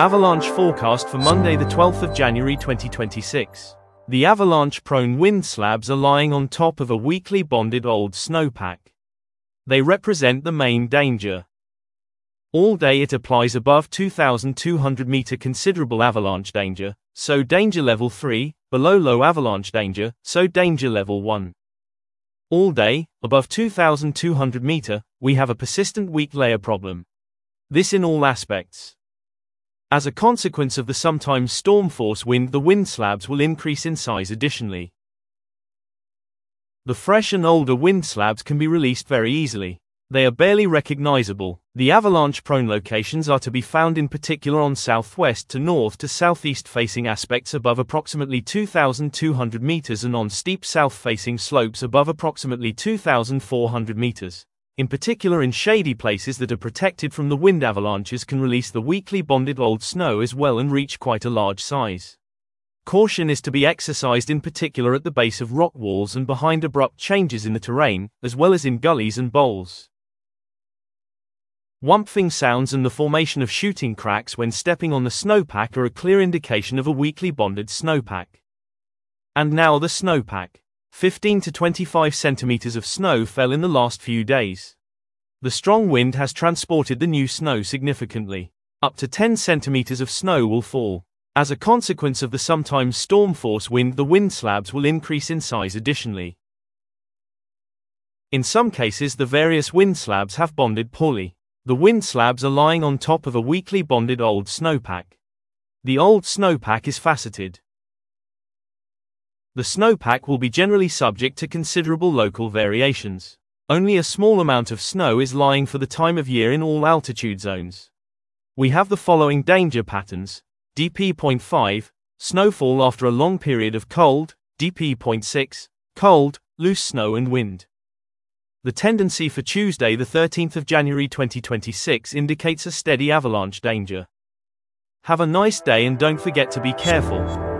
Avalanche forecast for Monday the 12th of January 2026. The avalanche-prone wind slabs are lying on top of a weakly bonded old snowpack. They represent the main danger. All day it applies above 2,200 meter considerable avalanche danger, so danger level 3, below low avalanche danger, so danger level 1. All day, above 2,200 meter, we have a persistent weak layer problem. This in all aspects. As a consequence of the sometimes storm force wind, the wind slabs will increase in size additionally. The fresh and older wind slabs can be released very easily. They are barely recognizable. The avalanche-prone locations are to be found in particular on southwest to north to southeast facing aspects above approximately 2,200 meters and on steep south-facing slopes above approximately 2,400 meters. In particular, in shady places that are protected from the wind, avalanches can release the weakly bonded old snow as well and reach quite a large size. Caution is to be exercised in particular at the base of rock walls and behind abrupt changes in the terrain, as well as in gullies and bowls. Whumping sounds and the formation of shooting cracks when stepping on the snowpack are a clear indication of a weakly bonded snowpack. And now the snowpack. 15 to 25 centimeters of snow fell in the last few days. The strong wind has transported the new snow significantly. Up to 10 centimeters of snow will fall. As a consequence of the sometimes storm force wind, the wind slabs will increase in size additionally. In some cases, the various wind slabs have bonded poorly. The wind slabs are lying on top of a weakly bonded old snowpack. The old snowpack is faceted. The snowpack will be generally subject to considerable local variations. Only a small amount of snow is lying for the time of year in all altitude zones. We have the following danger patterns. DP.5, snowfall after a long period of cold. DP.6, cold, loose snow and wind. The tendency for Tuesday the 13th of January 2026 indicates a steady avalanche danger. Have a nice day and don't forget to be careful.